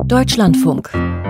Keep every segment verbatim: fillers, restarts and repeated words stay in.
Deutschlandfunk.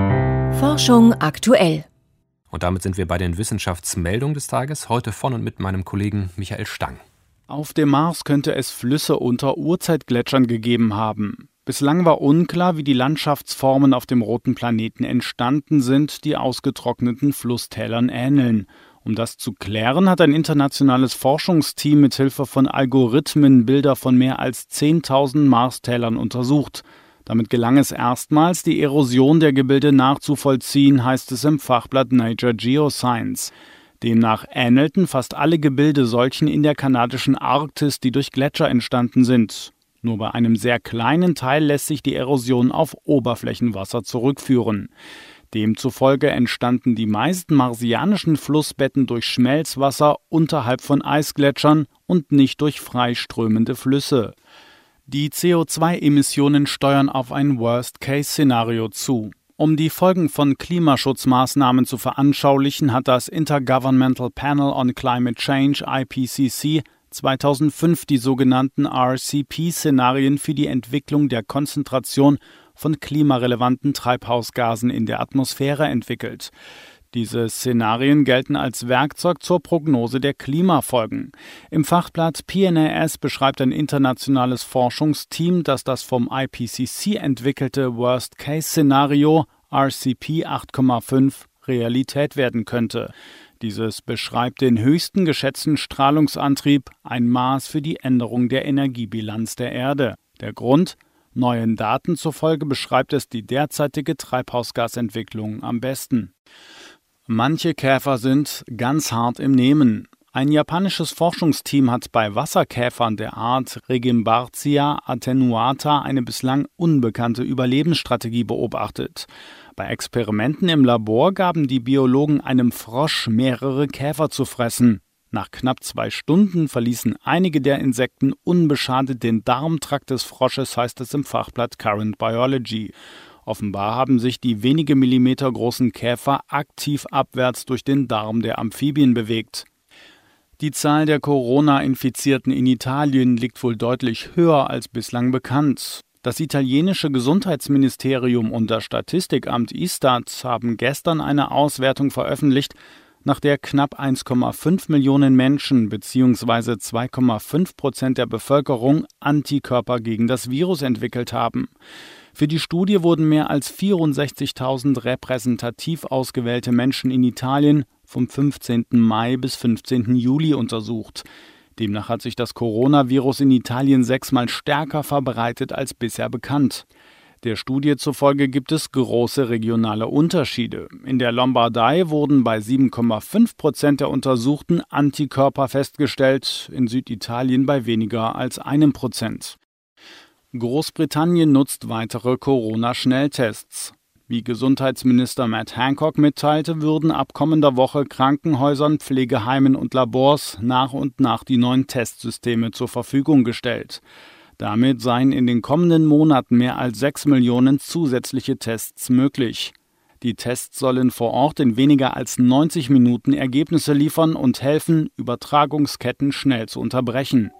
Forschung aktuell. Und damit sind wir bei den Wissenschaftsmeldungen des Tages, heute von und mit meinem Kollegen Michael Stang. Auf dem Mars könnte es Flüsse unter Urzeitgletschern gegeben haben. Bislang war unklar, wie die Landschaftsformen auf dem roten Planeten entstanden sind, die ausgetrockneten Flusstälern ähneln. Um das zu klären, hat ein internationales Forschungsteam mit Hilfe von Algorithmen Bilder von mehr als zehntausend Marstälern untersucht. Damit gelang es erstmals, die Erosion der Gebilde nachzuvollziehen, heißt es im Fachblatt Nature Geoscience. Demnach ähnelten fast alle Gebilde solchen in der kanadischen Arktis, die durch Gletscher entstanden sind. Nur bei einem sehr kleinen Teil lässt sich die Erosion auf Oberflächenwasser zurückführen. Demzufolge entstanden die meisten marsianischen Flussbetten durch Schmelzwasser unterhalb von Eisgletschern und nicht durch freiströmende Flüsse. Die C O zwei Emissionen steuern auf ein Worst-Case-Szenario zu. Um die Folgen von Klimaschutzmaßnahmen zu veranschaulichen, hat das Intergovernmental Panel on Climate Change I P C C zweitausendfünf die sogenannten R C P-Szenarien für die Entwicklung der Konzentration von klimarelevanten Treibhausgasen in der Atmosphäre entwickelt. Diese Szenarien gelten als Werkzeug zur Prognose der Klimafolgen. Im Fachblatt P N A S beschreibt ein internationales Forschungsteam, dass das vom I P C C entwickelte Worst-Case-Szenario R C P acht Komma fünf Realität werden könnte. Dieses beschreibt den höchsten geschätzten Strahlungsantrieb, ein Maß für die Änderung der Energiebilanz der Erde. Der Grund? Neuen Daten zufolge beschreibt es die derzeitige Treibhausgasentwicklung am besten. Manche Käfer sind ganz hart im Nehmen. Ein japanisches Forschungsteam hat bei Wasserkäfern der Art Regimbartia attenuata eine bislang unbekannte Überlebensstrategie beobachtet. Bei Experimenten im Labor gaben die Biologen einem Frosch mehrere Käfer zu fressen. Nach knapp zwei Stunden verließen einige der Insekten unbeschadet den Darmtrakt des Frosches, heißt es im Fachblatt Current Biology. Offenbar haben sich die wenige Millimeter großen Käfer aktiv abwärts durch den Darm der Amphibien bewegt. Die Zahl der Corona-Infizierten in Italien liegt wohl deutlich höher als bislang bekannt. Das italienische Gesundheitsministerium und das Statistikamt Istat haben gestern eine Auswertung veröffentlicht, nach der knapp eins Komma fünf Millionen Menschen bzw. zwei Komma fünf Prozent der Bevölkerung Antikörper gegen das Virus entwickelt haben. Für die Studie wurden mehr als vierundsechzigtausend repräsentativ ausgewählte Menschen in Italien vom fünfzehnten Mai bis fünfzehnten Juli untersucht. Demnach hat sich das Coronavirus in Italien sechsmal stärker verbreitet als bisher bekannt. Der Studie zufolge gibt es große regionale Unterschiede. In der Lombardei wurden bei sieben Komma fünf Prozent der Untersuchten Antikörper festgestellt, in Süditalien bei weniger als einem Prozent. Großbritannien nutzt weitere Corona-Schnelltests. Wie Gesundheitsminister Matt Hancock mitteilte, würden ab kommender Woche Krankenhäusern, Pflegeheimen und Labors nach und nach die neuen Testsysteme zur Verfügung gestellt. Damit seien in den kommenden Monaten mehr als sechs Millionen zusätzliche Tests möglich. Die Tests sollen vor Ort in weniger als neunzig Minuten Ergebnisse liefern und helfen, Übertragungsketten schnell zu unterbrechen.